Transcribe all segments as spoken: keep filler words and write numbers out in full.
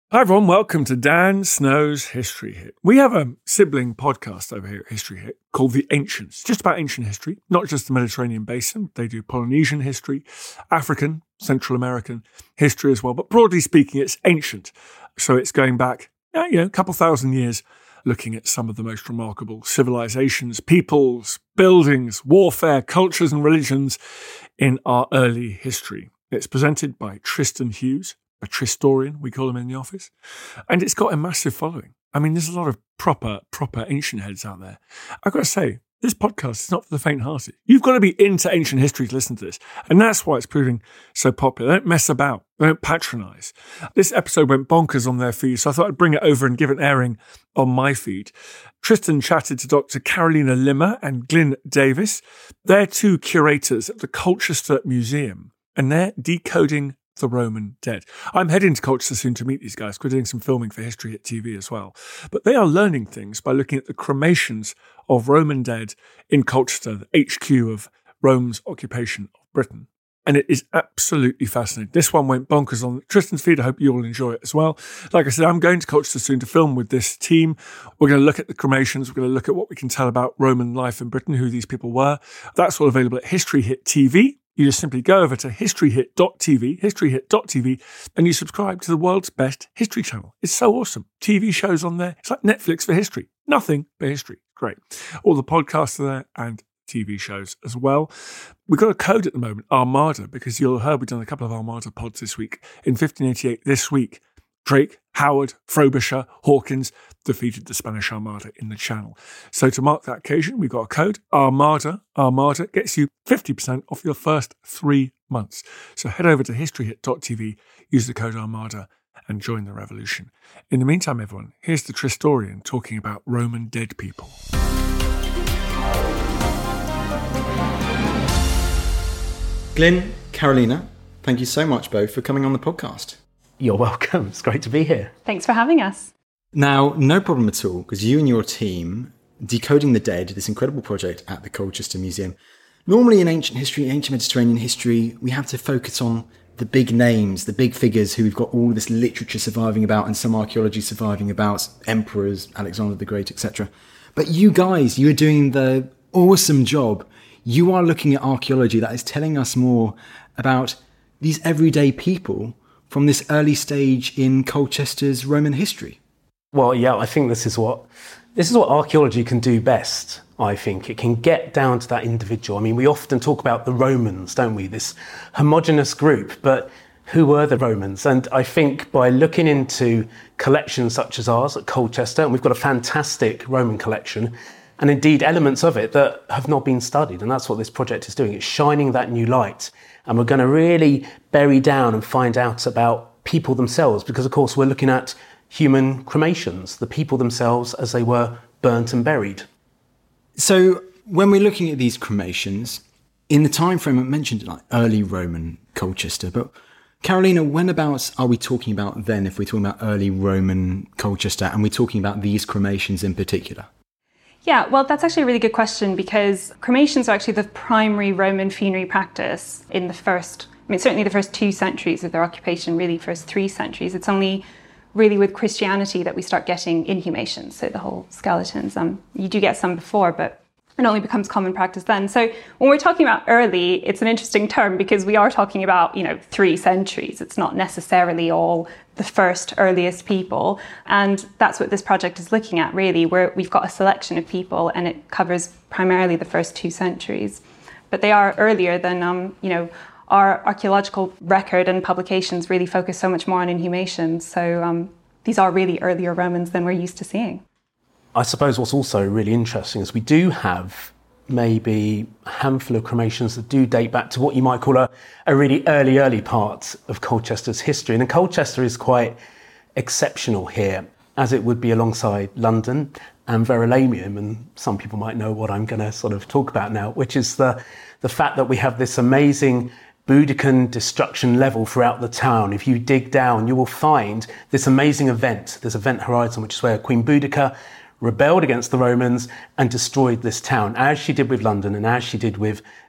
Hi everyone, welcome to Dan Snow's History Hit. We have a sibling podcast over here at History Hit called The Ancients, just about ancient history, not just the Mediterranean basin. They do Polynesian history, African, Central American history as well, but broadly speaking, it's ancient. So it's going back, you know, a couple thousand years, looking at some of the most remarkable civilizations, peoples, buildings, warfare, cultures and religions in our early history. It's presented by Tristan Hughes, a Tristorian, we call him in the office. And it's got a massive following. I mean, there's a lot of proper, proper ancient heads out there. I've got to say, this podcast is not for the faint-hearted. You've got to be into ancient history to listen to this. And that's why it's proving so popular. They don't mess about. They don't patronise. This episode went bonkers on their feed, so I thought I'd bring it over and give it an airing on my feed. Tristan chatted to Doctor Carolina Limmer and Glyn Davis. They're two curators at the Colchester Museum, and they're decoding the Roman dead. I'm heading to Colchester soon to meet these guys. We're doing some filming for History Hit T V as well. But they are learning things by looking at the cremations of Roman dead in Colchester, the H Q of Rome's occupation of Britain. And it is absolutely fascinating. This one went bonkers on Tristan's feed. I hope you all enjoy it as well. Like I said, I'm going to Colchester soon to film with this team. We're going to look at the cremations. We're going to look at what we can tell about Roman life in Britain, who these people were. That's all available at History Hit T V. You just simply go over to history hit dot t v, history hit dot t v, and you subscribe to the world's best history channel. It's so awesome. T V shows on there. It's like Netflix for history. Nothing but history. Great. All the podcasts are there and T V shows as well. We've got a code at the moment, Armada, because you'll have heard we've done a couple of Armada pods this week. In fifteen eighty-eight, this week, Drake, Howard, Frobisher, Hawkins defeated the Spanish Armada in the Channel. So to mark that occasion, we've got a code, Armada. Armada gets you fifty percent off your first three months. So head over to history hit dot t v, use the code Armada, and join the revolution. In the meantime, everyone, here's the Tristorian talking about Roman dead people. Glyn, Carolina, thank you so much both for coming on the podcast. You're welcome. It's great to be here. Thanks for having us. Now, no problem at all, because you and your team, Decoding the Dead, this incredible project at the Colchester Museum. Normally in ancient history, ancient Mediterranean history, we have to focus on the big names, the big figures who we've got all this literature surviving about and some archaeology surviving about, emperors, Alexander the Great, et cetera. But you guys, you are doing the awesome job. You are looking at archaeology that is telling us more about these everyday people from this early stage in Colchester's Roman history. Well, yeah, I think this is what this is what archaeology can do best, I think. It can get down to that individual. I mean, we often talk about the Romans, don't we? This homogenous group, but who were the Romans? And I think by looking into collections such as ours at Colchester, and we've got a fantastic Roman collection, and indeed elements of it that have not been studied, and that's what this project is doing. It's shining that new light. And we're going to really bury down and find out about people themselves, because, of course, we're looking at human cremations, the people themselves as they were burnt and buried. So when we're looking at these cremations, in the time frame I mentioned, like early Roman Colchester, but Carolina, when about are we talking about then, if we're talking about early Roman Colchester, and we're talking about these cremations in particular? Yeah, well, that's actually a really good question, because cremations are actually the primary Roman funerary practice in the first, I mean, certainly the first two centuries of their occupation, really first three centuries. It's only really with Christianity that we start getting inhumations, so the whole skeletons. Um, you do get some before, but it only becomes common practice then. So when we're talking about early, it's an interesting term because we are talking about, you know, three centuries. It's not necessarily all the first earliest people. And that's what this project is looking at, really, where we've got a selection of people and it covers primarily the first two centuries. But they are earlier than, um, you know, our archaeological record and publications really focus so much more on inhumations. So um, these are really earlier Romans than we're used to seeing. I suppose what's also really interesting is we do have maybe a handful of cremations that do date back to what you might call a, a really early, early part of Colchester's history. And Colchester is quite exceptional here, as it would be alongside London and Verulamium. And some people might know what I'm going to sort of talk about now, which is the, the fact that we have this amazing Boudiccan destruction level throughout the town. If you dig down, you will find this amazing event, this event horizon, which is where Queen Boudica rebelled against the Romans and destroyed this town, as she did with London and as she did with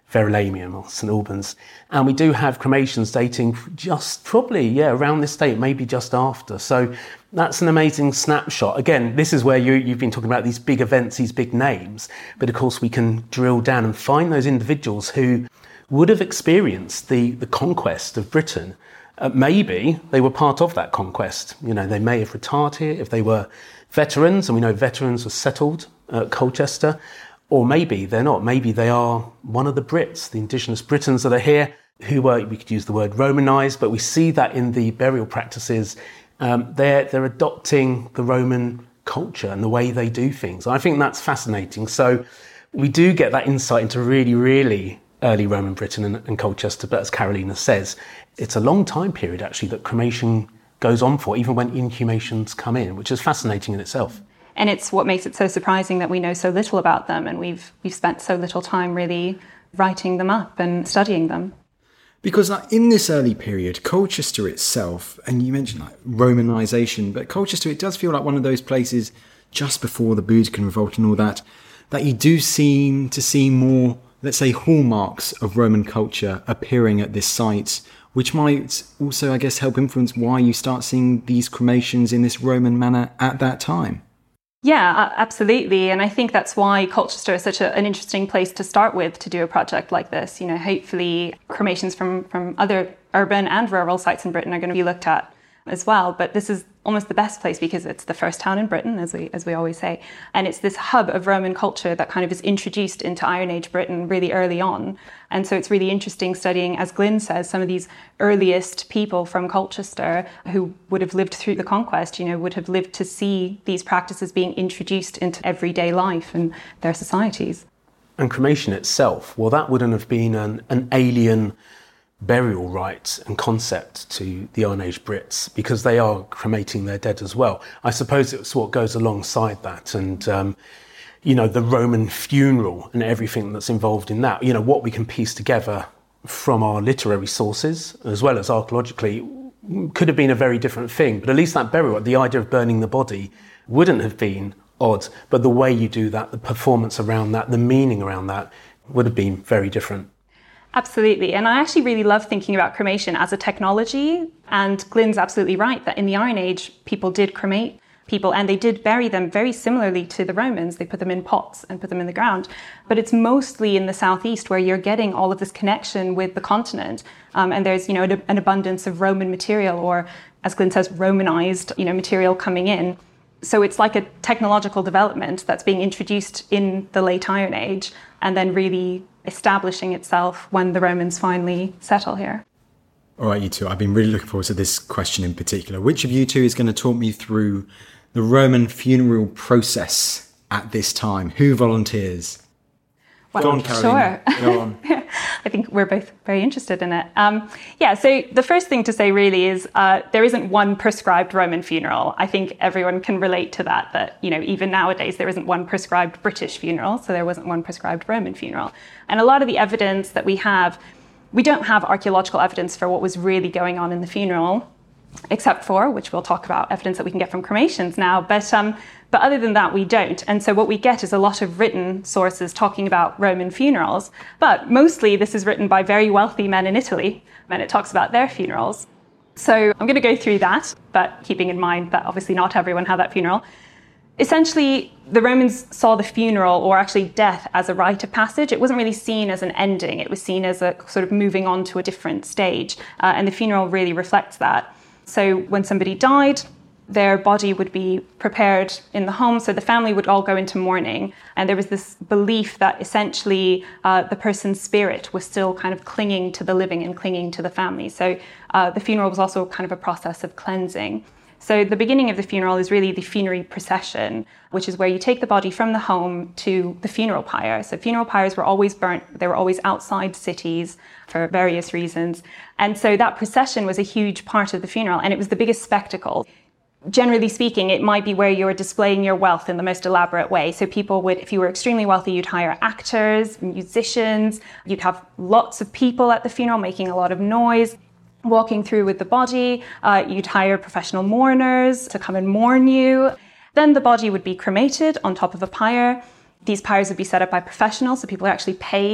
Verulamium or St Albans. And we do have cremations dating just probably, yeah, around this date, maybe just after. So that's an amazing snapshot. Again, this is where you, you've been talking about these big events, these big names. But of course, we can drill down and find those individuals who would have experienced the, the conquest of Britain. Uh, maybe they were part of that conquest. You know, they may have retired here if they were veterans, and we know veterans were settled at Colchester. Or maybe they're not. Maybe they are one of the Brits, the indigenous Britons that are here, who were, we could use the word Romanised, but we see that in the burial practices. Um, they're, they're adopting the Roman culture and the way they do things. I think that's fascinating. So we do get that insight into really, really early Roman Britain and, and Colchester. But as Carolina says, it's a long time period, actually, that cremation goes on for, even when inhumations come in, which is fascinating in itself. And it's what makes it so surprising that we know so little about them, and we've we've spent so little time really writing them up and studying them. Because like, in this early period, Colchester itself, and you mentioned like Romanisation, but Colchester, it does feel like one of those places just before the Boudiccan Revolt and all that, that you do seem to see more, let's say, hallmarks of Roman culture appearing at this site, which might also, I guess, help influence why you start seeing these cremations in this Roman manner at that time. Yeah, absolutely. And I think that's why Colchester is such a, an interesting place to start with to do a project like this. You know, hopefully cremations from, from other urban and rural sites in Britain are going to be looked at as well. But this is almost the best place because it's the first town in Britain, as we as we always say. And it's this hub of Roman culture that kind of is introduced into Iron Age Britain really early on. And so it's really interesting studying, as Glyn says, some of these earliest people from Colchester who would have lived through the conquest, you know, would have lived to see these practices being introduced into everyday life and their societies. And cremation itself, well, that wouldn't have been an, an alien burial rite and concept to the Iron Age Brits, because they are cremating their dead as well. I suppose it's what goes alongside that, and um, you know, the Roman funeral and everything that's involved in that. You know, what we can piece together from our literary sources as well as archaeologically could have been a very different thing. But at least that burial, the idea of burning the body, wouldn't have been odd. But the way you do that, the performance around that, the meaning around that, would have been very different. Absolutely. And I actually really love thinking about cremation as a technology. And Glyn's absolutely right that in the Iron Age, people did cremate people and they did bury them very similarly to the Romans. They put them in pots and put them in the ground. But it's mostly in the southeast where you're getting all of this connection with the continent. Um, and there's, you know, an abundance of Roman material, or as Glyn says, Romanized, you know, material coming in. So it's like a technological development that's being introduced in the late Iron Age and then really establishing itself when the Romans finally settle here. All right, you two, I've been really looking forward to this question in particular. Which of you two is going to talk me through the Roman funeral process at this time? Who volunteers? Well, Go on, Carolina. Sure. Go on. I think we're both very interested in it. Um, yeah, so the first thing to say really is uh, there isn't one prescribed Roman funeral. I think everyone can relate to that, that, you know, even nowadays there isn't one prescribed British funeral, so there wasn't one prescribed Roman funeral. And a lot of the evidence that we have, we don't have archaeological evidence for what was really going on in the funeral, except for, which we'll talk about, evidence that we can get from cremations now. But um, but other than that, we don't. And so what we get is a lot of written sources talking about Roman funerals. But mostly this is written by very wealthy men in Italy, and it talks about their funerals. So I'm going to go through that, but keeping in mind that obviously not everyone had that funeral. Essentially, the Romans saw the funeral, or actually death, as a rite of passage. It wasn't really seen as an ending. It was seen as a sort of moving on to a different stage. Uh, and the funeral really reflects that. So when somebody died, their body would be prepared in the home. So the family would all go into mourning. And there was this belief that essentially uh, the person's spirit was still kind of clinging to the living and clinging to the family. So uh, the funeral was also kind of a process of cleansing. So the beginning of the funeral is really the funerary procession, which is where you take the body from the home to the funeral pyre. So funeral pyres were always burnt. They were always outside cities for various reasons. And so that procession was a huge part of the funeral, and it was the biggest spectacle. Generally speaking, it might be where you're displaying your wealth in the most elaborate way. So people would, if you were extremely wealthy, you'd hire actors, musicians, you'd have lots of people at the funeral making a lot of noise, walking through with the body. Uh, you'd hire professional mourners to come and mourn you. Then the body would be cremated on top of a pyre. These pyres would be set up by professionals, so people would actually pay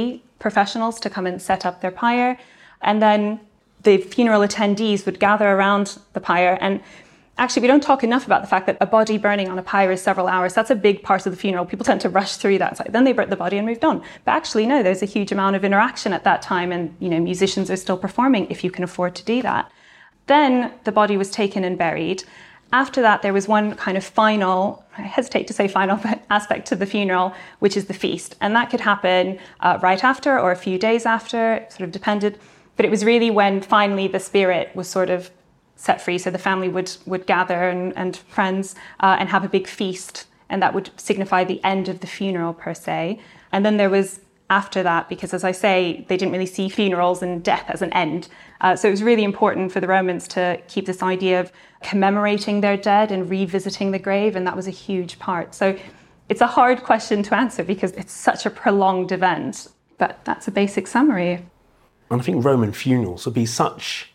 professionals to come and set up their pyre. And then the funeral attendees would gather around the pyre. And actually, we don't talk enough about the fact that a body burning on a pyre is several hours. That's a big part of the funeral. People tend to rush through that side. Then they burnt the body and moved on. But actually, no, there's a huge amount of interaction at that time. And, you know, musicians are still performing if you can afford to do that. Then the body was taken and buried. After that, there was one kind of final, I hesitate to say final, but aspect to the funeral, which is the feast. And that could happen uh, right after or a few days after, it sort of depended. But it was really when finally the spirit was sort of set free. So the family would would gather and, and friends uh, and have a big feast. And that would signify the end of the funeral per se. And then there was after that, because as I say, they didn't really see funerals and death as an end. Uh, so it was really important for the Romans to keep this idea of commemorating their dead and revisiting the grave, and that was a huge part. So it's a hard question to answer because it's such a prolonged event, but that's a basic summary. And I think Roman funerals would be such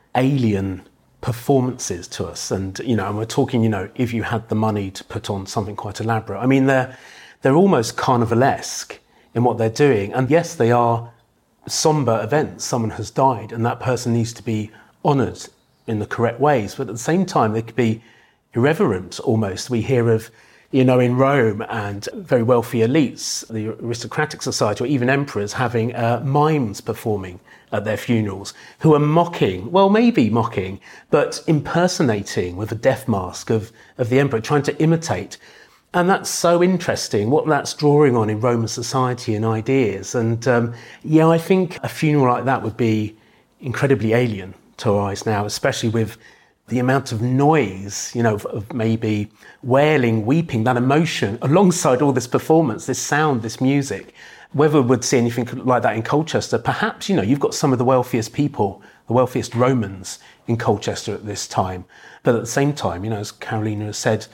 alien performances to us. And, you know, and we're talking, you know, if you had the money to put on something quite elaborate. I mean, they're, they're almost carnivalesque in what they're doing. And yes, they are somber events. Someone has died and that person needs to be honoured in the correct ways. But at the same time, they could be irreverent almost. We hear of, you know, in Rome and very wealthy elites, the aristocratic society or even emperors having uh, mimes performing at their funerals who are mocking, well, maybe mocking, but impersonating with a death mask of, of the emperor, trying to imitate. And that's so interesting, what that's drawing on in Roman society and ideas. And um, yeah, I think a funeral like that would be incredibly alien to our eyes now, especially with the amount of noise, you know, of, of maybe wailing, weeping, that emotion alongside all this performance, this sound, this music. Whether we would see anything like that in Colchester, perhaps, you know, you've got some of the wealthiest people, the wealthiest Romans in Colchester at this time. But at the same time, you know, as Carolina has said,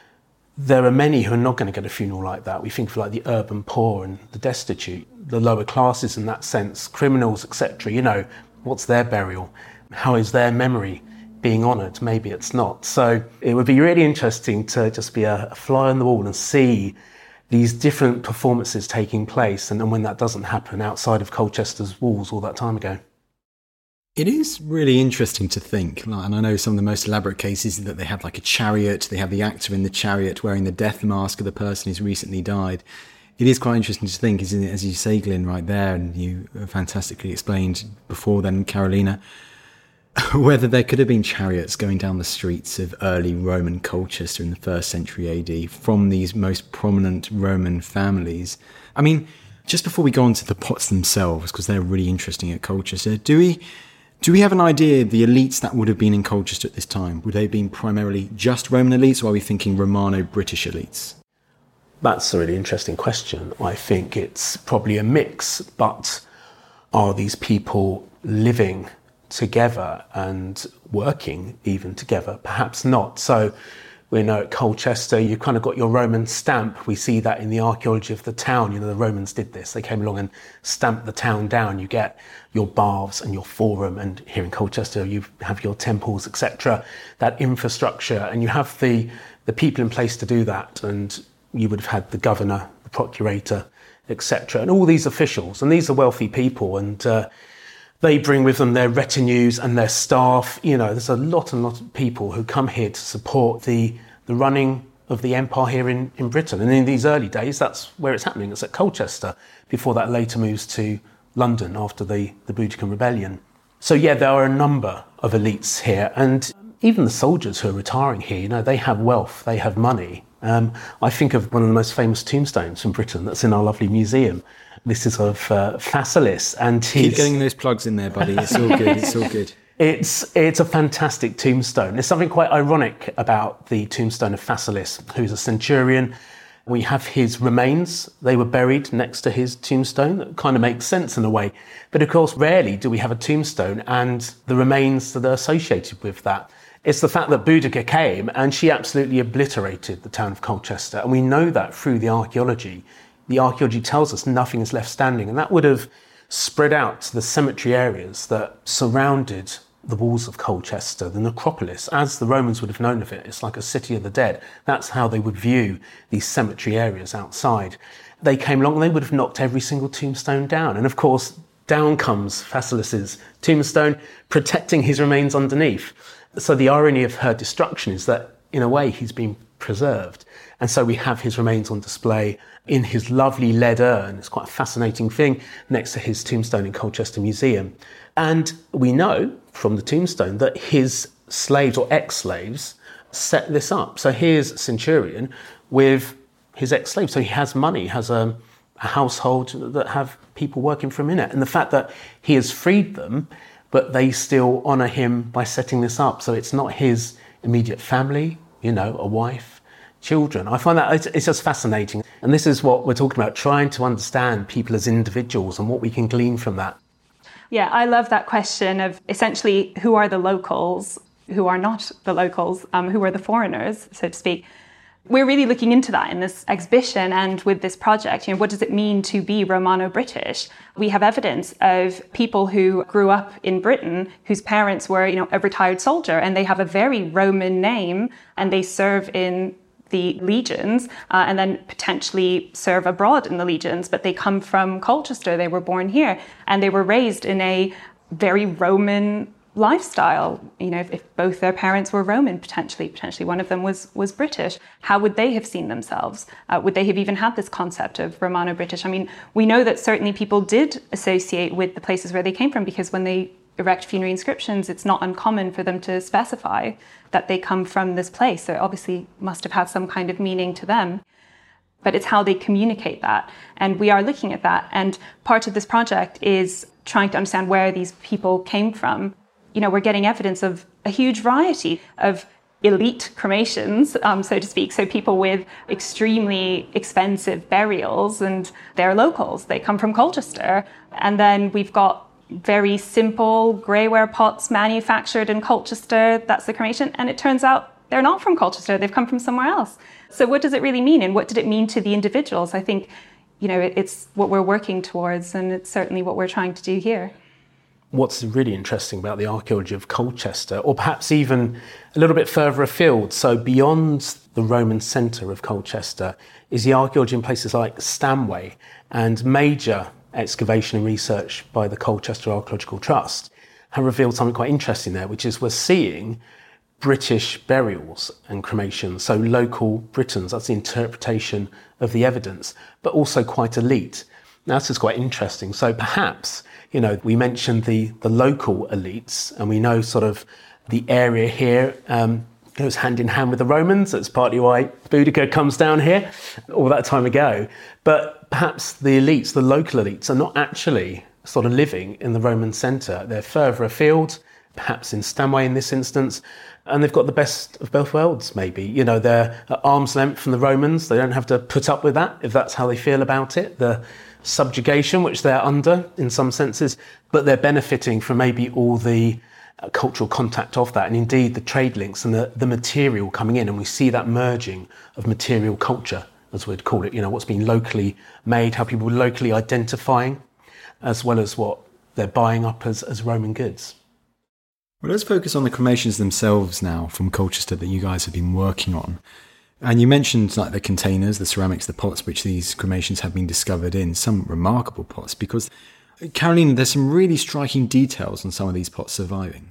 there are many who are not going to get a funeral like that. We think of like the urban poor and the destitute, the lower classes in that sense, criminals, et cetera. You know, what's their burial? How is their memory being honoured? Maybe it's not. So it would be really interesting to just be a fly on the wall and see these different performances taking place, and, and when that doesn't happen outside of Colchester's walls all that time ago. It is really interesting to think, and I know some of the most elaborate cases that they have like a chariot, they have the actor in the chariot wearing the death mask of the person who's recently died. It is quite interesting to think, isn't it, as you say, Glyn, right there, and you fantastically explained before then, Carolina, whether there could have been chariots going down the streets of early Roman Colchester in the first century A D from these most prominent Roman families. I mean, just before we go on to the pots themselves, because they're really interesting at Colchester, do we... Do we have an idea of the elites that would have been in Colchester at this time? Would they have been primarily just Roman elites, or are we thinking Romano-British elites? That's a really interesting question. I think it's probably a mix, but are these people living together and working even together? Perhaps not. So we know at Colchester, you've kind of got your Roman stamp. We see that in the archaeology of the town. You know, the Romans did this. They came along and stamped the town down. You get your baths and your forum, and here in Colchester, you have your temples, et cetera. That infrastructure, and you have the, the people in place to do that. And you would have had the governor, the procurator, et cetera, and all these officials. And these are wealthy people, and uh, they bring with them their retinues and their staff. You know, there's a lot and lot of people who come here to support the, the running of the empire here in, in Britain. And in these early days, that's where it's happening. It's at Colchester, before that later moves to London after the, the Boudicca Rebellion. So yeah, there are a number of elites here. And even the soldiers who are retiring here, you know, they have wealth, they have money. Um, I think of one of the most famous tombstones from Britain that's in our lovely museum. This is of uh, Phasaelus, and his... Keep getting those plugs in there, buddy. It's all good. It's all good. It's it's a fantastic tombstone. There's something quite ironic about the tombstone of Phasaelus, who's a centurion. We have his remains. They were buried next to his tombstone. That kind of makes sense in a way. But of course, rarely do we have a tombstone and the remains that are associated with that. It's the fact that Boudicca came and she absolutely obliterated the town of Colchester. And we know that through the archaeology. The archaeology tells us nothing is left standing. And that would have spread out to the cemetery areas that surrounded the walls of Colchester, the necropolis, as the Romans would have known of it. It's like a city of the dead. That's how they would view these cemetery areas outside. They came along and they would have knocked every single tombstone down. And of course, down comes Phasaelus's tombstone, protecting his remains underneath. So the irony of her destruction is that, in a way, he's been preserved. And so we have his remains on display in his lovely lead urn. It's quite a fascinating thing next to his tombstone in Colchester Museum. And we know from the tombstone that his slaves or ex-slaves set this up. So here's Centurion with his ex-slaves. So he has money, has a, a household that have people working for him in it. And the fact that he has freed them, but they still honour him by setting this up. So it's not his immediate family, you know, a wife, children. I find that it's, it's just fascinating. And this is what we're talking about, trying to understand people as individuals and what we can glean from that. Yeah, I love that question of essentially who are the locals, who are not the locals, um, who are the foreigners, so to speak. We're really looking into that in this exhibition and with this project. You know, what does it mean to be Romano-British? We have evidence of people who grew up in Britain whose parents were, you know, a retired soldier, and they have a very Roman name and they serve in the legions uh, and then potentially serve abroad in the legions, but they come from Colchester. They were born here and they were raised in a very Roman lifestyle. You know, if, if both their parents were Roman, potentially, potentially one of them was was British, how would they have seen themselves? Uh, would they have even had this concept of Romano-British? I mean, we know that certainly people did associate with the places where they came from, because when they erect funerary inscriptions, it's not uncommon for them to specify that they come from this place. So it obviously must have had some kind of meaning to them. But it's how they communicate that. And we are looking at that. And part of this project is trying to understand where these people came from. You know, we're getting evidence of a huge variety of elite cremations, um, so to speak. So people with extremely expensive burials, and they're locals. They come from Colchester. And then we've got very simple greyware pots manufactured in Colchester. That's the cremation. And it turns out they're not from Colchester. They've come from somewhere else. So what does it really mean? And what did it mean to the individuals? I think, you know, it, it's what we're working towards, and it's certainly what we're trying to do here. What's really interesting about the archaeology of Colchester, or perhaps even a little bit further afield, so beyond the Roman centre of Colchester, is the archaeology in places like Stanway, and major excavation and research by the Colchester Archaeological Trust have revealed something quite interesting there, which is we're seeing British burials and cremations, so local Britons. That's the interpretation of the evidence, but also quite elite. Now, this is quite interesting. So perhaps, you know, we mentioned the, the local elites, and we know sort of the area here um, goes hand in hand with the Romans. That's partly why Boudica comes down here all that time ago. But perhaps the elites, the local elites, are not actually sort of living in the Roman centre. They're further afield, perhaps in Stanway in this instance, and they've got the best of both worlds, maybe. You know, they're at arm's length from the Romans. They don't have to put up with that, if that's how they feel about it. The subjugation, which they're under in some senses, but they're benefiting from maybe all the uh, cultural contact of that, and indeed the trade links and the, the material coming in. And we see that merging of material culture, as we'd call it, you know, what's been locally made, how people are locally identifying, as well as what they're buying up as, as Roman goods. Well, let's focus on the cremations themselves now from Colchester that you guys have been working on. And you mentioned like the containers, the ceramics, the pots which these cremations have been discovered in, some remarkable pots, because, Caroline, there's some really striking details on some of these pots surviving.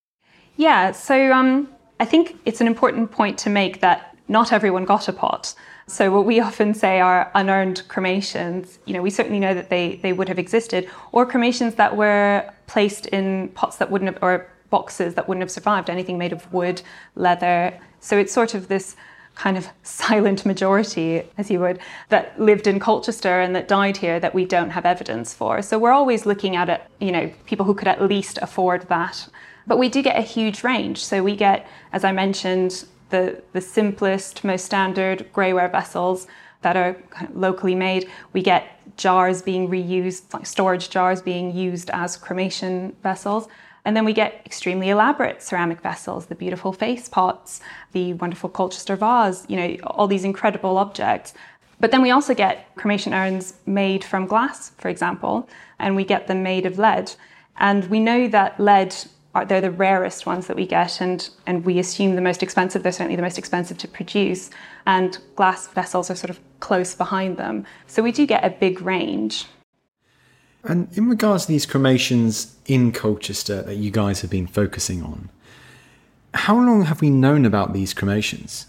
Yeah, so um, I think it's an important point to make that not everyone got a pot. So what we often say are unearned cremations. You know, we certainly know that they, they would have existed, or cremations that were placed in pots that wouldn't have, or boxes that wouldn't have survived, anything made of wood, leather. So it's sort of this kind of silent majority, as you would, that lived in Colchester and that died here that we don't have evidence for. So we're always looking at it, you know, people who could at least afford that. But we do get a huge range. So we get, as I mentioned, the, the simplest, most standard greyware vessels that are kind of locally made. We get jars being reused, like storage jars being used as cremation vessels. And then we get extremely elaborate ceramic vessels, the beautiful face pots, the wonderful Colchester vase, you know, all these incredible objects. But then we also get cremation urns made from glass, for example, and we get them made of lead. And we know that lead are, they're the rarest ones that we get, and, and we assume the most expensive. They're certainly the most expensive to produce, and glass vessels are sort of close behind them. So we do get a big range. And in regards to these cremations in Colchester that you guys have been focusing on, how long have we known about these cremations?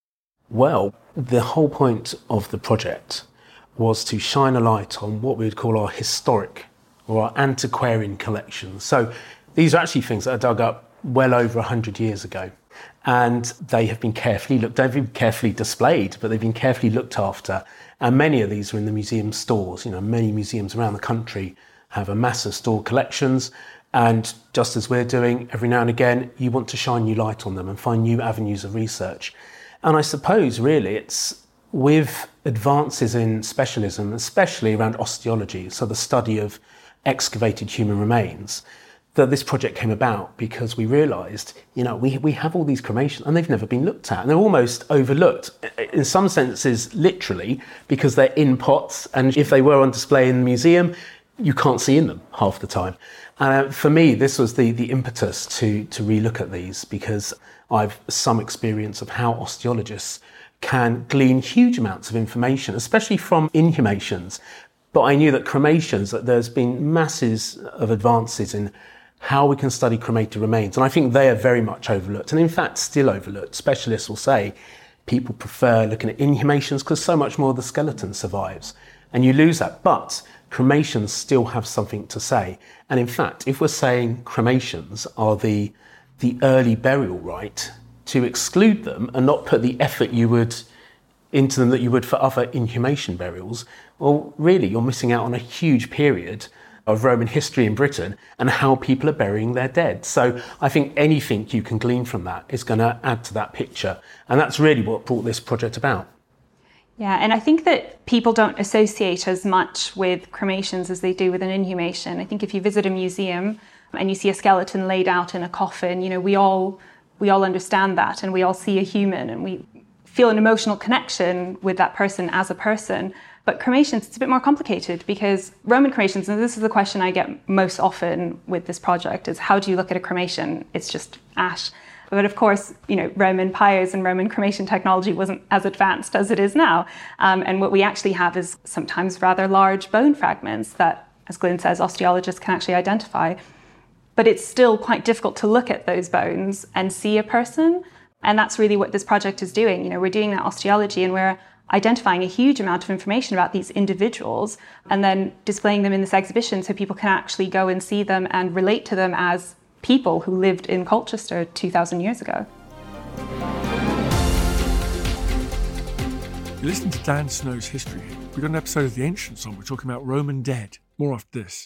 Well, the whole point of the project was to shine a light on what we would call our historic or our antiquarian collections. So these are actually things that are dug up well over one hundred years ago. And they have been carefully looked, they've been carefully displayed, but they've been carefully looked after. And many of these are in the museum stores. You know, many museums around the country have a massive store collections. And just as we're doing, every now and again, you want to shine new light on them and find new avenues of research. And I suppose, really, it's with advances in specialism, especially around osteology, so the study of excavated human remains, that this project came about, because we realised, you know, we we have all these cremations and they've never been looked at, and they're almost overlooked, in some senses literally, because they're in pots, and if they were on display in the museum, you can't see in them half the time. And uh, for me, this was the the impetus to to relook at these, because I've some experience of how osteologists can glean huge amounts of information, especially from inhumations. But I knew that cremations, that there's been masses of advances in how we can study cremated remains. And I think they are very much overlooked, and in fact still overlooked. Specialists will say people prefer looking at inhumations because so much more of the skeleton survives, and you lose that. But cremations still have something to say. And in fact, if we're saying cremations are the, the early burial rite, to exclude them and not put the effort you would into them that you would for other inhumation burials, well, really, you're missing out on a huge period of Roman history in Britain and how people are burying their dead. So I think anything you can glean from that is going to add to that picture. And that's really what brought this project about. Yeah, and I think that people don't associate as much with cremations as they do with an inhumation. I think if you visit a museum and you see a skeleton laid out in a coffin, you know, we all we all understand that, and we all see a human, and we feel an emotional connection with that person as a person. But cremations, it's a bit more complicated, because Roman cremations, and this is the question I get most often with this project, is how do you look at a cremation? It's just ash. But of course, you know, Roman pyres and Roman cremation technology wasn't as advanced as it is now. Um, and what we actually have is sometimes rather large bone fragments that, as Glyn says, osteologists can actually identify. But it's still quite difficult to look at those bones and see a person. And that's really what this project is doing. You know, we're doing that osteology, and we're identifying a huge amount of information about these individuals and then displaying them in this exhibition so people can actually go and see them and relate to them as people who lived in Colchester two thousand years ago. You listen to Dan Snow's History Hit. We've got an episode of The Ancients on. We're talking about Roman dead. More after this.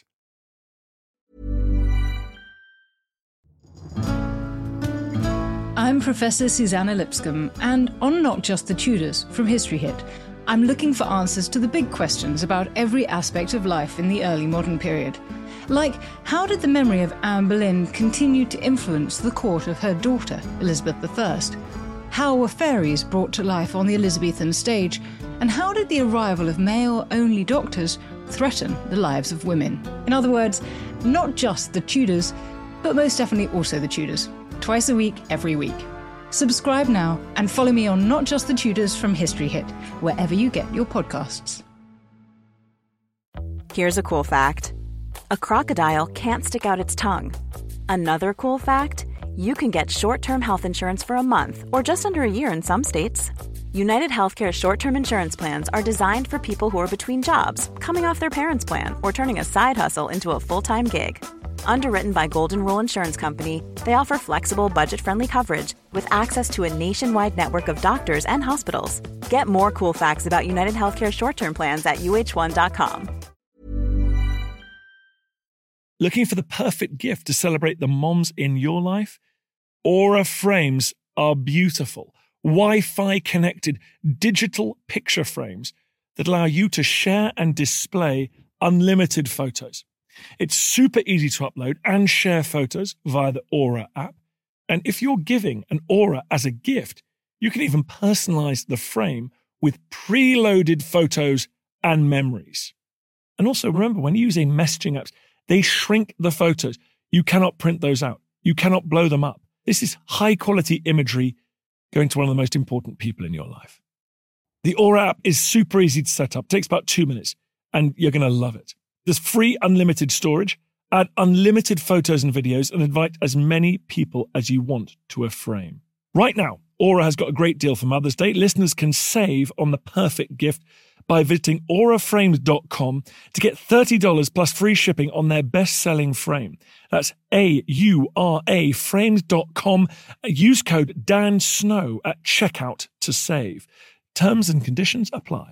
I'm Professor Susanna Lipscomb, and on Not Just the Tudors from History Hit, I'm looking for answers to the big questions about every aspect of life in the early modern period. Like, how did the memory of Anne Boleyn continue to influence the court of her daughter, Elizabeth the First? How were fairies brought to life on the Elizabethan stage? And how did the arrival of male-only doctors threaten the lives of women? In other words, not just the Tudors, but most definitely also the Tudors. Twice a week, every week. Subscribe now and follow me on Not Just the Tudors from History Hit, wherever you get your podcasts. Here's a cool fact. A crocodile can't stick out its tongue. Another cool fact, you can get short-term health insurance for a month or just under a year in some states. United Healthcare short-term insurance plans are designed for people who are between jobs, coming off their parents' plan, or turning a side hustle into a full-time gig. Underwritten by Golden Rule Insurance Company, they offer flexible, budget-friendly coverage with access to a nationwide network of doctors and hospitals. Get more cool facts about United Healthcare short-term plans at U H one dot com. Looking for the perfect gift to celebrate the moms in your life? Aura frames are beautiful, Wi-Fi connected digital picture frames that allow you to share and display unlimited photos. It's super easy to upload and share photos via the Aura app. And if you're giving an Aura as a gift, you can even personalize the frame with preloaded photos and memories. And also remember, when you're using messaging apps, they shrink the photos. You cannot print those out. You cannot blow them up. This is high-quality imagery going to one of the most important people in your life. The Aura app is super easy to set up, takes about two minutes, and you're going to love it. There's free unlimited storage, add unlimited photos and videos, and invite as many people as you want to a frame. Right now, Aura has got a great deal for Mother's Day. Listeners can save on the perfect gift by visiting aura framed dot com to get thirty dollars plus free shipping on their best-selling frame. That's A U R A framed dot com. Use code Dan Snow at checkout to save. Terms and conditions apply.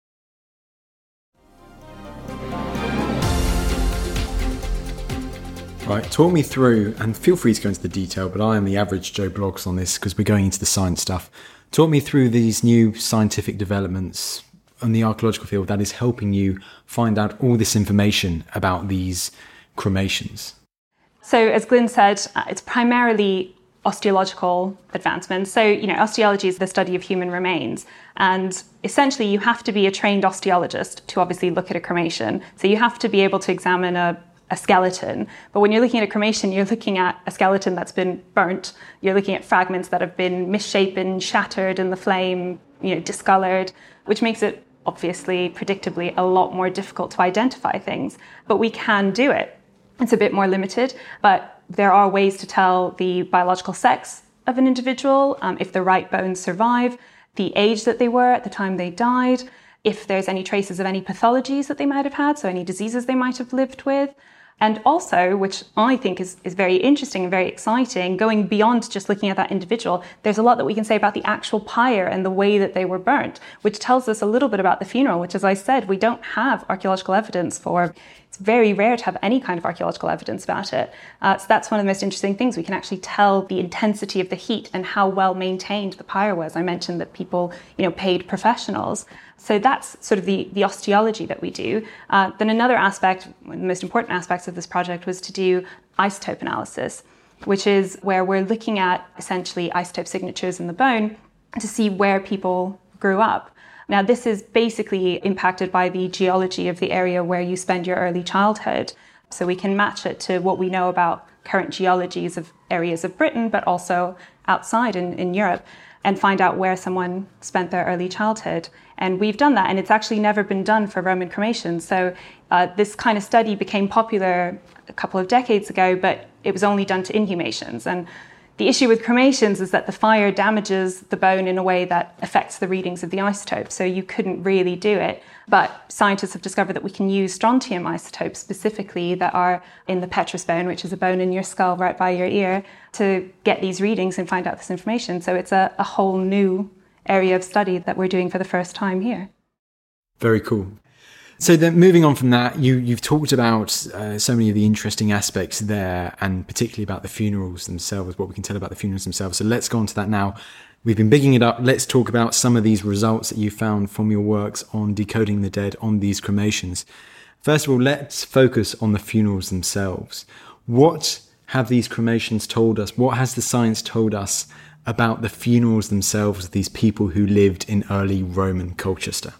Right, talk me through, and feel free to go into the detail, but I am the average Joe Blogs on this because we're going into the science stuff. Talk me through these new scientific developments in the archaeological field that is helping you find out all this information about these cremations. So as Glyn said, uh, it's primarily osteological advancements. So, you know, osteology is the study of human remains. And essentially you have to be a trained osteologist to obviously look at a cremation. So you have to be able to examine a a skeleton. But when you're looking at a cremation, you're looking at a skeleton that's been burnt. You're looking at fragments that have been misshapen, shattered in the flame, you know, discolored, which makes it obviously, predictably, a lot more difficult to identify things. But we can do it. It's a bit more limited, but there are ways to tell the biological sex of an individual, um, if the right bones survive, the age that they were at the time they died, if there's any traces of any pathologies that they might have had, so any diseases they might have lived with. And also, which I think is, is very interesting and very exciting, going beyond just looking at that individual, there's a lot that we can say about the actual pyre and the way that they were burnt, which tells us a little bit about the funeral, which, as I said, we don't have archaeological evidence for. It's very rare to have any kind of archaeological evidence about it. Uh, so that's one of the most interesting things. We can actually tell the intensity of the heat and how well maintained the pyre was. I mentioned that people, you know, paid professionals. So that's sort of the, the osteology that we do. Uh, then another aspect, one of the most important aspects of this project was to do isotope analysis, which is where we're looking at essentially isotope signatures in the bone to see where people grew up. Now, this is basically impacted by the geology of the area where you spend your early childhood. So we can match it to what we know about current geologies of areas of Britain, but also outside in, in Europe, and find out where someone spent their early childhood. And we've done that, and it's actually never been done for Roman cremations. So uh, this kind of study became popular a couple of decades ago, but it was only done to inhumations. And the issue with cremations is that the fire damages the bone in a way that affects the readings of the isotope, so you couldn't really do it. But scientists have discovered that we can use strontium isotopes specifically that are in the petrous bone, which is a bone in your skull right by your ear, to get these readings and find out this information. So it's a, a whole new area of study that we're doing for the first time here. Very cool. So then moving on from that, you, you've talked about uh, so many of the interesting aspects there, and particularly about the funerals themselves, what we can tell about the funerals themselves. So let's go on to that now. We've been bigging it up. Let's talk about some of these results that you found from your works on decoding the dead on these cremations. First of all, let's focus on the funerals themselves. What have these cremations told us? What has the science told us about the funerals themselves of these people who lived in early Roman Colchester?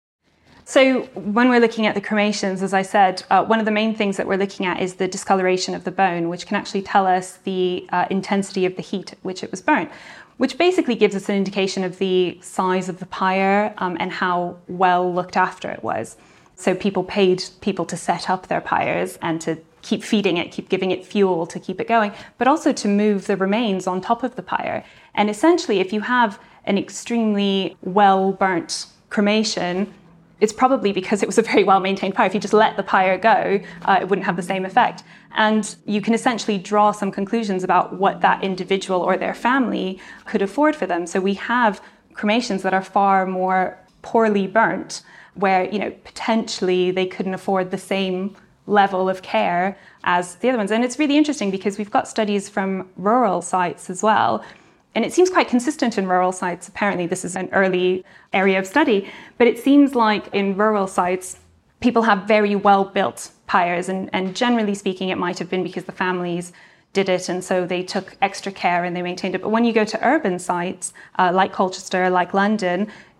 So when we're looking at the cremations, as I said, uh, one of the main things that we're looking at is the discoloration of the bone, which can actually tell us the uh, intensity of the heat at which it was burnt, which basically gives us an indication of the size of the pyre um, and how well looked after it was. So people paid people to set up their pyres and to keep feeding it, keep giving it fuel to keep it going, but also to move the remains on top of the pyre. And essentially, if you have an extremely well-burnt cremation, it's probably because it was a very well-maintained pyre. If you just let the pyre go, uh, it wouldn't have the same effect. And you can essentially draw some conclusions about what that individual or their family could afford for them. So we have cremations that are far more poorly burnt, where, you know, potentially they couldn't afford the same level of care as the other ones. And it's really interesting because we've got studies from rural sites as well. And it seems quite consistent in rural sites. Apparently, this is an early area of study, but it seems like in rural sites, people have very well-built pyres, and, and generally speaking, it might have been because the families did it, and so they took extra care and they maintained it. But when you go to urban sites, uh, like Colchester, like London,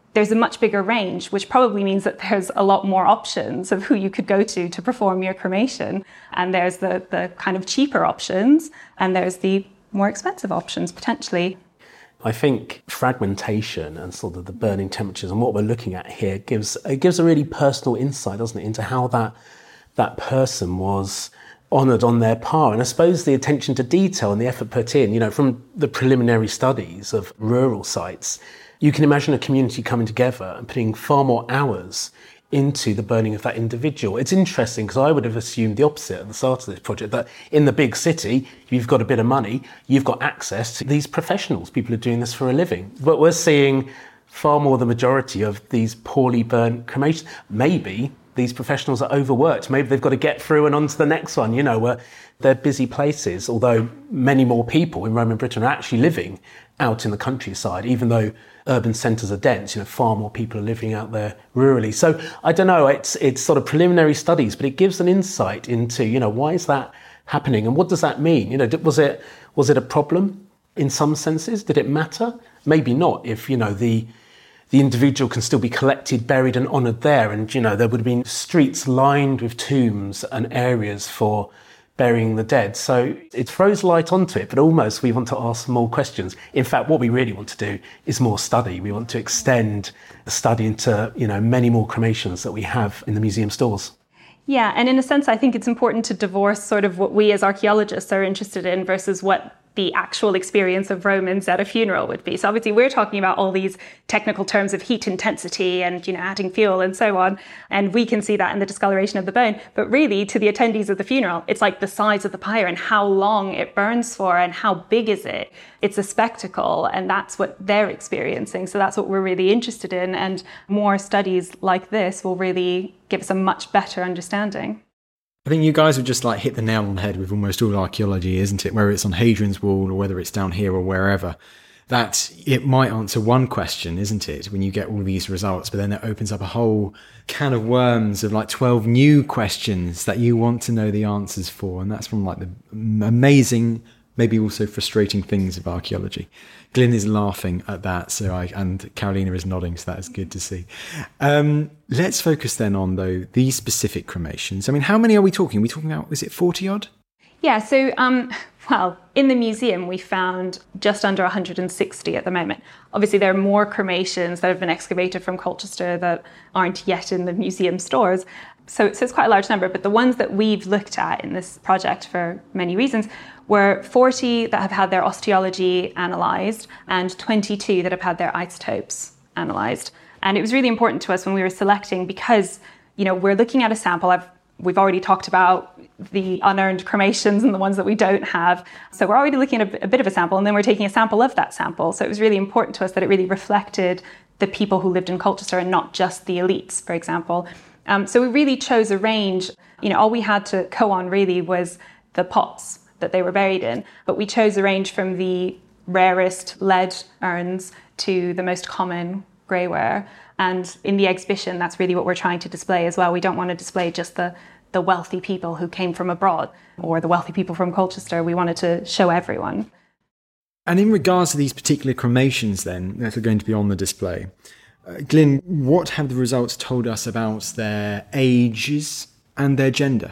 there's a much bigger range, which probably means that there's a lot more options of who you could go to to perform your cremation. And there's the, the kind of cheaper options, and there's the more expensive options potentially. I think fragmentation and sort of the burning temperatures and what we're looking at here gives it gives a really personal insight, doesn't it, into how that that person was honoured on their par. And I suppose the attention to detail and the effort put in, you know, from the preliminary studies of rural sites, you can imagine a community coming together and putting far more hours into the burning of that individual. It's interesting because I would have assumed the opposite at the start of this project, that in the big city, you've got a bit of money, you've got access to these professionals. People are doing this for a living. But we're seeing far more the majority of these poorly burnt cremations. Maybe these professionals are overworked. Maybe they've got to get through and on to the next one, you know, where they're busy places, although many more people in Roman Britain are actually living out in the countryside, even though urban centres are dense, you know, far more people are living out there rurally. So I don't know, it's it's sort of preliminary studies, but it gives an insight into, you know, why is that happening and what does that mean? You know, was it was it a problem in some senses? Did it matter? Maybe not, if, you know, the the individual can still be collected, buried and honoured there. And, you know, there would have been streets lined with tombs and areas for burying the dead. So it throws light onto it, but almost we want to ask more questions. In fact, what we really want to do is more study. We want to extend the study into, you know, many more cremations that we have in the museum stores. Yeah, and in a sense, I think it's important to divorce sort of what we as archaeologists are interested in versus what the actual experience of Romans at a funeral would be. So obviously we're talking about all these technical terms of heat intensity and, you know, adding fuel and so on. And we can see that in the discoloration of the bone. But really, to the attendees of the funeral, it's like the size of the pyre and how long it burns for and how big is it. It's a spectacle, and that's what they're experiencing. So that's what we're really interested in. And more studies like this will really give us a much better understanding. I think you guys have just like hit the nail on the head with almost all archaeology, isn't it? Whether it's on Hadrian's Wall or whether it's down here or wherever, that it might answer one question, isn't it? When you get all these results, but then it opens up a whole can of worms of like twelve new questions that you want to know the answers for. And that's from like the amazing, maybe also frustrating things of archaeology. Glyn is laughing at that, so I and Carolina is nodding, so that is good to see. Um, let's focus then on, though, these specific cremations. I mean, how many are we talking? Are we talking about, is it forty odd? Yeah, so, um, well, in the museum, we found just under one hundred sixty at the moment. Obviously, there are more cremations that have been excavated from Colchester that aren't yet in the museum stores. So, so it's quite a large number, but the ones that we've looked at in this project for many reasons were forty that have had their osteology analysed and twenty-two that have had their isotopes analysed. And it was really important to us when we were selecting because, you know, we're looking at a sample. I've, we've already talked about the unearned cremations and the ones that we don't have. So we're already looking at a, a bit of a sample, and then we're taking a sample of that sample. So it was really important to us that it really reflected the people who lived in Colchester and not just the elites, for example. Um, so we really chose a range. You know, all we had to go on really was the pots that they were buried in. But we chose a range from the rarest lead urns to the most common greyware. And in the exhibition, that's really what we're trying to display as well. We don't want to display just the, the wealthy people who came from abroad or the wealthy people from Colchester. We wanted to show everyone. And in regards to these particular cremations then, that are going to be on the display, uh, Glyn, what have the results told us about their ages and their gender?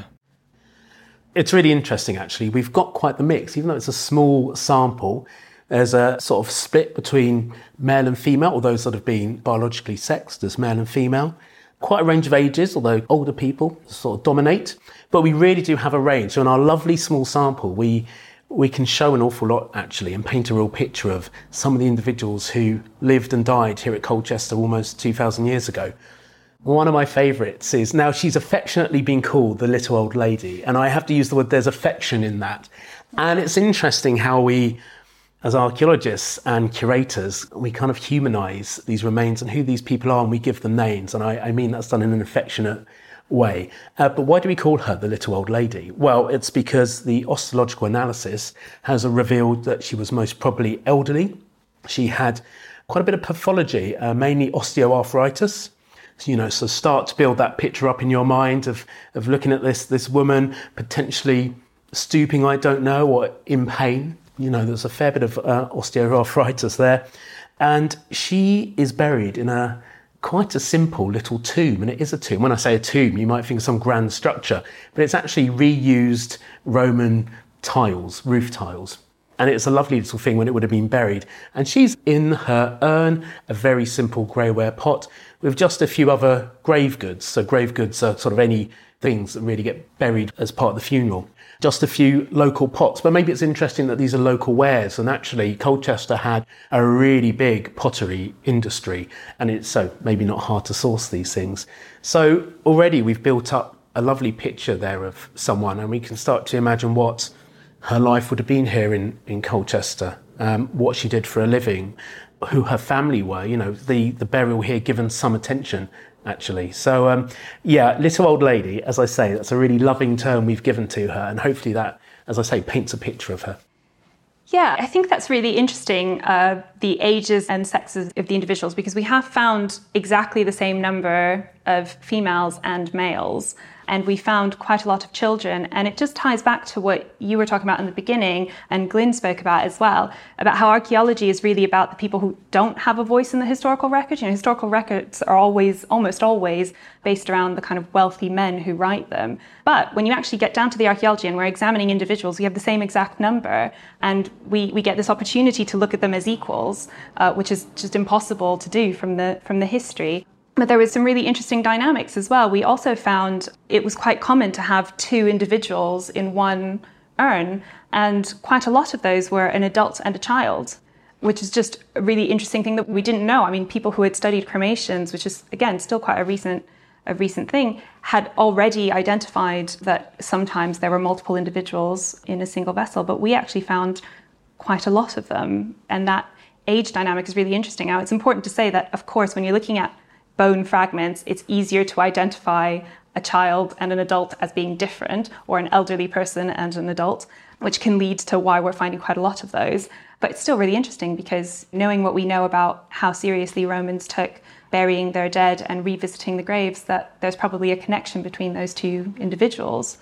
It's really interesting, actually. We've got quite the mix. Even though it's a small sample, there's a sort of split between male and female, or those that have been biologically sexed as male and female. Quite a range of ages, although older people sort of dominate. But we really do have a range. So in our lovely small sample, we we can show an awful lot, actually, and paint a real picture of some of the individuals who lived and died here at Colchester almost two thousand years ago. One of my favourites is, now she's affectionately been called the little old lady, and I have to use the word, there's affection in that. And it's interesting how we, as archaeologists and curators, we kind of humanise these remains and who these people are, and we give them names, and I, I mean that's done in an affectionate way. Uh, but why do we call her the little old lady? Well, it's because the osteological analysis has revealed that she was most probably elderly. She had quite a bit of pathology, uh, mainly osteoarthritis. You know, so start to build that picture up in your mind of, of looking at this, this woman potentially stooping, I don't know, or in pain. You know, there's a fair bit of uh, osteoarthritis there. And she is buried in a quite a simple little tomb, and it is a tomb. When I say a tomb, you might think of some grand structure, but it's actually reused Roman tiles, roof tiles. And it's a lovely little thing when it would have been buried. And she's in her urn, a very simple greyware pot, with just a few other grave goods. So grave goods are sort of any things that really get buried as part of the funeral. Just a few local pots. But maybe it's interesting that these are local wares. And actually, Colchester had a really big pottery industry. And it's so maybe not hard to source these things. So already we've built up a lovely picture there of someone. And we can start to imagine what her life would have been here in, in Colchester, um, what she did for a living, who her family were, you know, the, the burial here given some attention, actually. So, um, yeah, little old lady, as I say, that's a really loving term we've given to her. And hopefully that, as I say, paints a picture of her. Yeah, I think that's really interesting, uh, the ages and sexes of the individuals, because we have found exactly the same number of females and males. And we found quite a lot of children. And it just ties back to what you were talking about in the beginning, and Glyn spoke about as well, about how archaeology is really about the people who don't have a voice in the historical record. You know, historical records are always, almost always, based around the kind of wealthy men who write them. But when you actually get down to the archaeology and we're examining individuals, we have the same exact number. And we, we get this opportunity to look at them as equals, uh, which is just impossible to do from the from the history. But there was some really interesting dynamics as well. We also found it was quite common to have two individuals in one urn, and quite a lot of those were an adult and a child, which is just a really interesting thing that we didn't know. I mean, people who had studied cremations, which is, again, still quite a recent a recent thing, had already identified that sometimes there were multiple individuals in a single vessel, but we actually found quite a lot of them. And that age dynamic is really interesting. Now, it's important to say that, of course, when you're looking at bone fragments, it's easier to identify a child and an adult as being different, or an elderly person and an adult, which can lead to why we're finding quite a lot of those. But it's still really interesting, because knowing what we know about how seriously Romans took burying their dead and revisiting the graves, that there's probably a connection between those two individuals.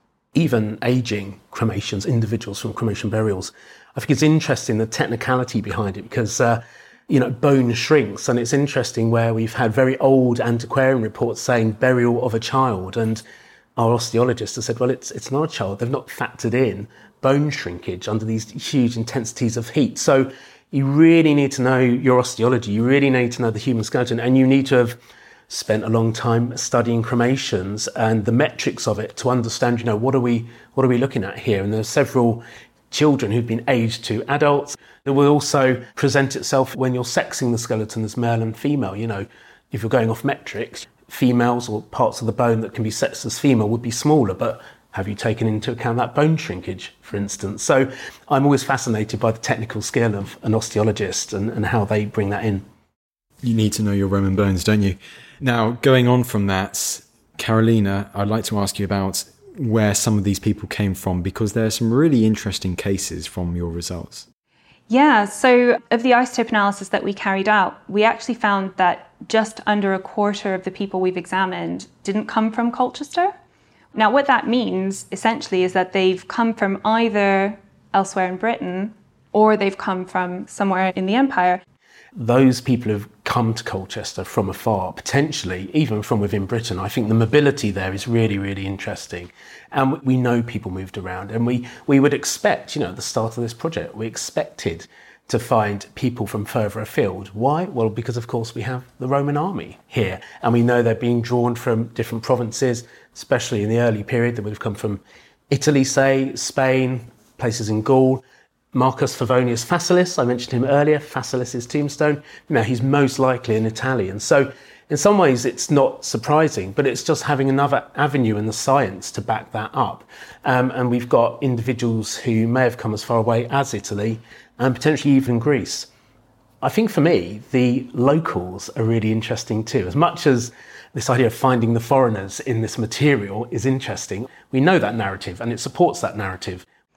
Even aging cremations, individuals from cremation burials, I think it's interesting the technicality behind it, because uh, you know, bone shrinks, and it's interesting where we've had very old antiquarian reports saying burial of a child, and our osteologists have said, well, it's it's not a child. They've not factored in bone shrinkage under these huge intensities of heat. So you really need to know your osteology. You really need to know the human skeleton, and you need to have spent a long time studying cremations and the metrics of it to understand, you know, what are we what are we looking at here? And there's several children who've been aged to adults. It will also present itself when you're sexing the skeleton as male and female. You know, if you're going off metrics, females or parts of the bone that can be sexed as female would be smaller, but have you taken into account that bone shrinkage, for instance? So I'm always fascinated by the technical skill of an osteologist and, and how they bring that in. You need to know your Roman bones, don't you? Now, going on from that, Carolina, I'd like to ask you about where some of these people came from, because there are some really interesting cases from your results. Yeah, so of the isotope analysis that we carried out, we actually found that just under a quarter of the people we've examined didn't come from Colchester. Now, what that means, essentially, is that they've come from either elsewhere in Britain or they've come from somewhere in the Empire. Those people have come to Colchester from afar, potentially even from within Britain. I think the mobility there is really, really interesting. And we know people moved around, and we, we would expect, you know, at the start of this project, we expected to find people from further afield. Why? Well, because of course we have the Roman army here, and we know they're being drawn from different provinces, especially in the early period. They would have come from Italy, say, Spain, places in Gaul. Marcus Favonius Facilis, I mentioned him earlier, Facilis's tombstone. Now, he's most likely an Italian. So in some ways, it's not surprising, but it's just having another avenue in the science to back that up. Um, and we've got individuals who may have come as far away as Italy and potentially even Greece. I think for me, the locals are really interesting too. As much as this idea of finding the foreigners in this material is interesting, we know that narrative and it supports that narrative.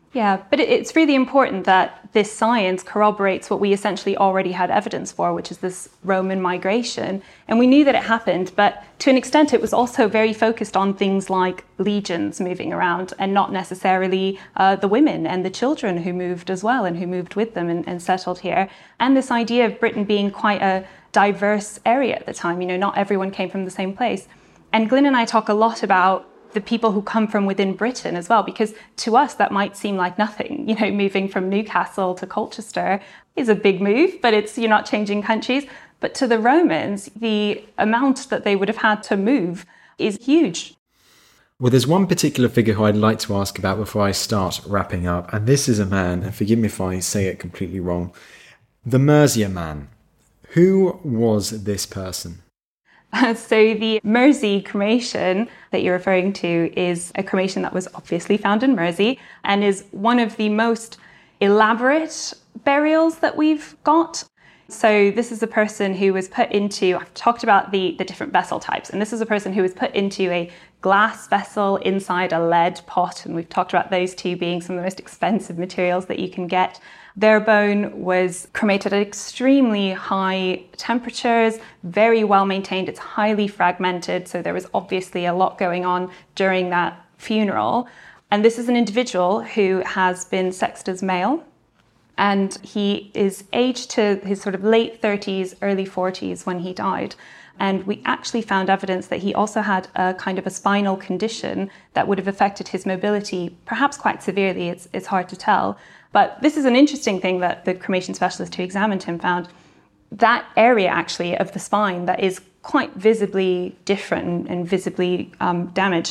Yeah, but it's really important that this science corroborates what we essentially already had evidence for, which is this Roman migration. And we knew that it happened, but to an extent it was also very focused on things like legions moving around and not necessarily uh, the women and the children who moved as well and who moved with them and, and settled here. And this idea of Britain being quite a diverse area at the time, you know, not everyone came from the same place. And Glyn and I talk a lot about the people who come from within Britain as well, because to us that might seem like nothing. You know, moving from Newcastle to Colchester is a big move, but it's, you're not changing countries. But to the Romans, the amount that they would have had to move is huge. Well, there's one particular figure who I'd like to ask about before I start wrapping up, and this is a man, and forgive me if I say it completely wrong, the Mercia man. Who was this person? So the Mersey cremation that you're referring to is a cremation that was obviously found in Mersey and is one of the most elaborate burials that we've got. So this is a person who was put into, I've talked about the, the different vessel types, and this is a person who was put into a glass vessel inside a lead pot, and we've talked about those two being some of the most expensive materials that you can get. Their bone was cremated at extremely high temperatures, very well maintained. It's highly fragmented, so there was obviously a lot going on during that funeral. And this is an individual who has been sexed as male, and he is aged to his sort of late thirties, early forties when he died. And we actually found evidence that he also had a kind of a spinal condition that would have affected his mobility, perhaps quite severely. It's, it's hard to tell. But this is an interesting thing that the cremation specialist who examined him found. That area actually of the spine that is quite visibly different and, and visibly um, damaged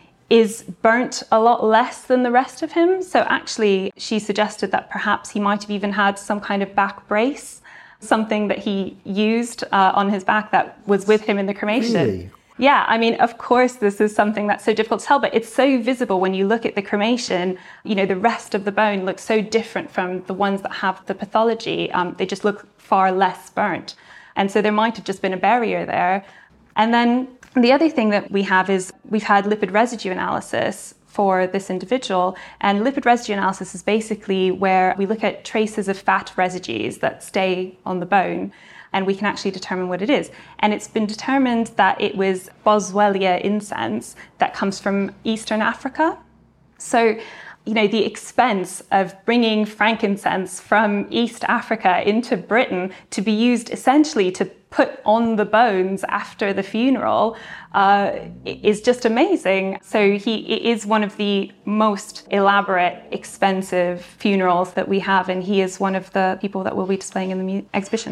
is burnt a lot less than the rest of him. So actually she suggested that perhaps he might have even had some kind of back brace, something that he used uh, on his back that was with him in the cremation. Really? Yeah, I mean, of course, this is something that's so difficult to tell, but it's so visible when you look at the cremation. You know, the rest of the bone looks so different from the ones that have the pathology. Um, they just look far less burnt. And so there might have just been a barrier there. And then the other thing that we have is we've had lipid residue analysis for this individual. And lipid residue analysis is basically where we look at traces of fat residues that stay on the bone, and we can actually determine what it is. And it's been determined that it was Boswellia incense that comes from Eastern Africa. So, you know, the expense of bringing frankincense from East Africa into Britain to be used essentially to put on the bones after the funeral uh, is just amazing. So he it is one of the most elaborate, expensive funerals that we have, and he is one of the people that we'll be displaying in the mu- exhibition.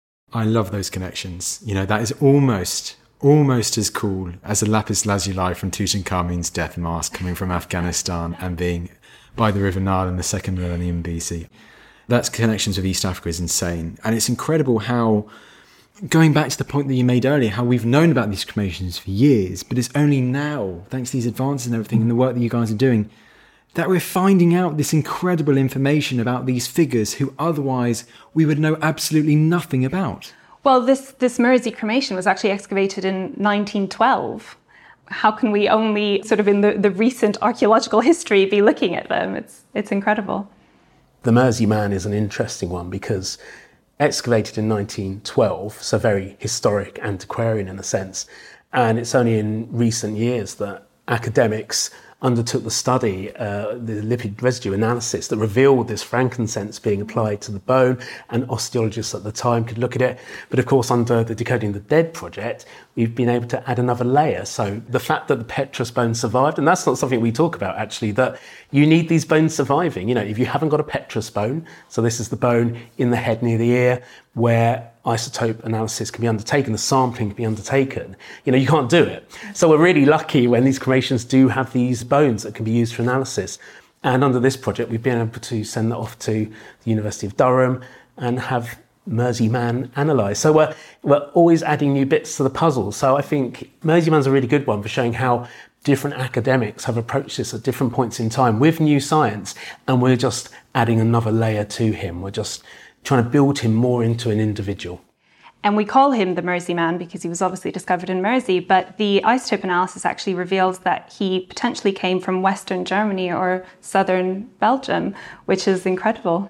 I love those connections. You know, that is almost, almost as cool as a lapis lazuli from Tutankhamun's death mask coming from Afghanistan and being by the River Nile in the second millennium B C. That's connections with East Africa is insane. And it's incredible how, going back to the point that you made earlier, how we've known about these cremations for years, but it's only now, thanks to these advances and everything and the work that you guys are doing, that we're finding out this incredible information about these figures who otherwise we would know absolutely nothing about. Well, this, this Mersey cremation was actually excavated in nineteen twelve. How can we only sort of in the, the recent archaeological history be looking at them? It's, it's incredible. The Mersey man is an interesting one because excavated in nineteen twelve, so very historic, antiquarian in a sense. And it's only in recent years that academics undertook the study, uh, the lipid residue analysis that revealed this frankincense being applied to the bone, and osteologists at the time could look at it. But of course, under the Decoding the Dead project, we've been able to add another layer. So the fact that the petrous bone survived, and that's not something we talk about actually, that you need these bones surviving. You know, if you haven't got a petrous bone, so this is the bone in the head near the ear, where isotope analysis can be undertaken, the sampling can be undertaken, you know, you can't do it. So we're really lucky when these cremations do have these bones that can be used for analysis. And under this project, we've been able to send that off to the University of Durham and have Mersey Man analysed. So we're, we're always adding new bits to the puzzle. So I think Mersey Man's a really good one for showing how different academics have approached this at different points in time with new science, and we're just adding another layer to him. We're just trying to build him more into an individual. And we call him the Mersey Man because he was obviously discovered in Mersey, but the isotope analysis actually reveals that he potentially came from Western Germany or Southern Belgium, which is incredible.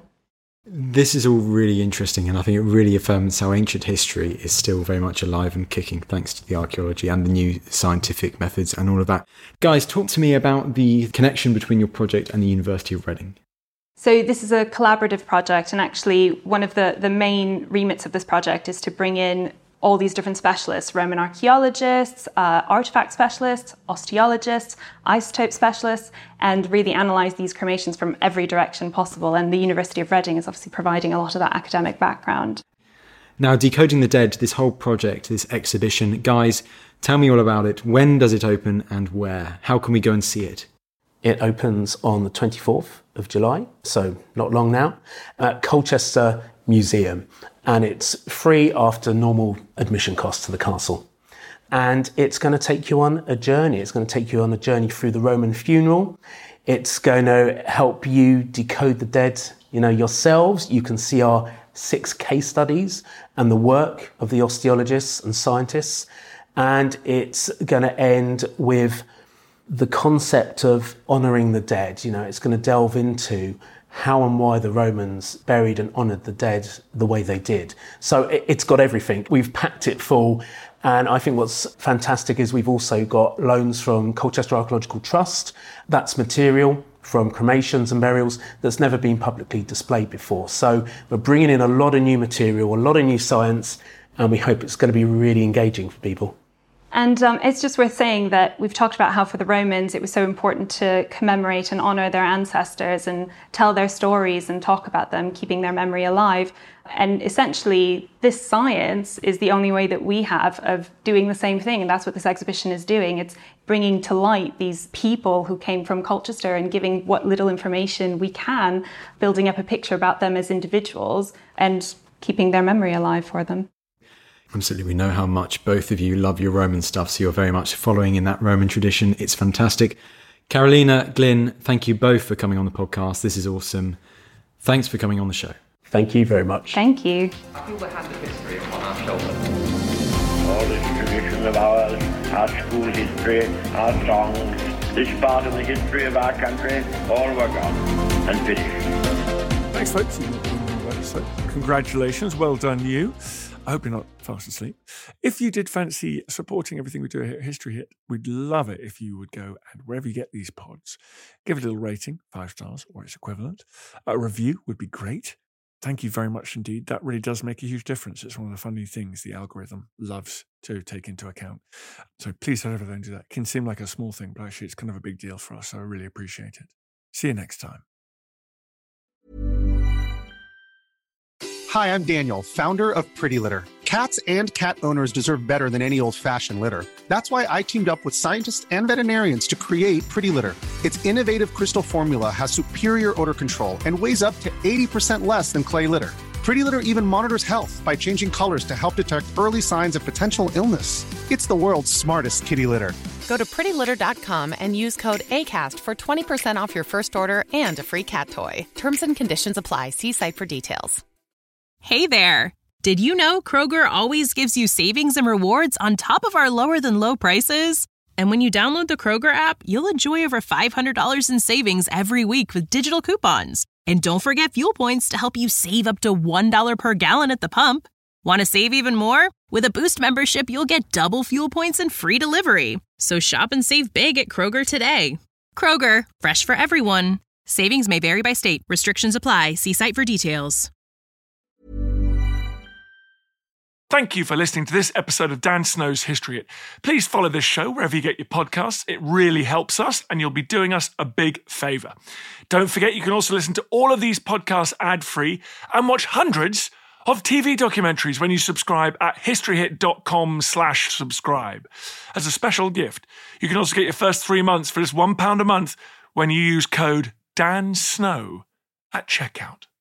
This is all really interesting, and I think it really affirms how ancient history is still very much alive and kicking thanks to the archaeology and the new scientific methods and all of that. Guys, talk to me about the connection between your project and the University of Reading. So this is a collaborative project, and actually one of the, the main remits of this project is to bring in all these different specialists, Roman archaeologists, uh, artifact specialists, osteologists, isotope specialists, and really analyse these cremations from every direction possible. And the University of Reading is obviously providing a lot of that academic background. Now, Decoding the Dead, this whole project, this exhibition, guys, tell me all about it. When does it open and where? How can we go and see it? It opens on the twenty-fourth of July, so not long now, at Colchester Museum. And it's free after normal admission costs to the castle. And it's going to take you on a journey. It's going to take you on a journey through the Roman funeral. It's going to help you decode the dead, you know, yourselves. You can see our six case studies and the work of the osteologists and scientists. And it's going to end with the concept of honouring the dead. You know, it's going to delve into how and why the Romans buried and honoured the dead the way they did. So it, it's got everything. We've packed it full. And I think what's fantastic is we've also got loans from Colchester Archaeological Trust. That's material from cremations and burials that's never been publicly displayed before. So we're bringing in a lot of new material, a lot of new science, and we hope it's going to be really engaging for people. And um, it's just worth saying that we've talked about how for the Romans it was so important to commemorate and honour their ancestors and tell their stories and talk about them, keeping their memory alive. And essentially, this science is the only way that we have of doing the same thing. And that's what this exhibition is doing. It's bringing to light these people who came from Colchester and giving what little information we can, building up a picture about them as individuals and keeping their memory alive for them. Absolutely. We know how much both of you love your Roman stuff, so you're very much following in that Roman tradition. It's fantastic. Carolina, Glyn, thank you both for coming on the podcast. This is awesome. Thanks for coming on the show. Thank you very much. Thank you. I feel the hand of history upon our shoulders. All this tradition of ours, our school history, our songs, this part of the history of our country, all were gone and finished. Thanks, folks. So, congratulations. Well done, you. I hope you're not fast asleep. If you did fancy supporting everything we do here at History Hit, we'd love it if you would go and wherever you get these pods, give it a little rating, five stars or its equivalent. A review would be great. Thank you very much indeed. That really does make a huge difference. It's one of the funny things the algorithm loves to take into account. So please don't ever don't do that. It can seem like a small thing, but actually it's kind of a big deal for us. So I really appreciate it. See you next time. Hi, I'm Daniel, founder of Pretty Litter. Cats and cat owners deserve better than any old-fashioned litter. That's why I teamed up with scientists and veterinarians to create Pretty Litter. Its innovative crystal formula has superior odor control and weighs up to eighty percent less than clay litter. Pretty Litter even monitors health by changing colors to help detect early signs of potential illness. It's the world's smartest kitty litter. Go to pretty litter dot com and use code ACAST for twenty percent off your first order and a free cat toy. Terms and conditions apply. See site for details. Hey there! Did you know Kroger always gives you savings and rewards on top of our lower-than-low prices? And when you download the Kroger app, you'll enjoy over five hundred dollars in savings every week with digital coupons. And don't forget fuel points to help you save up to one dollar per gallon at the pump. Want to save even more? With a Boost membership, you'll get double fuel points and free delivery. So shop and save big at Kroger today. Kroger, fresh for everyone. Savings may vary by state. Restrictions apply. See site for details. Thank you for listening to this episode of Dan Snow's History Hit. Please follow this show wherever you get your podcasts. It really helps us, and you'll be doing us a big favour. Don't forget, you can also listen to all of these podcasts ad-free and watch hundreds of T V documentaries when you subscribe at historyhit.com slash subscribe. As a special gift, you can also get your first three months for just one pound a month when you use code DANSNOW at checkout.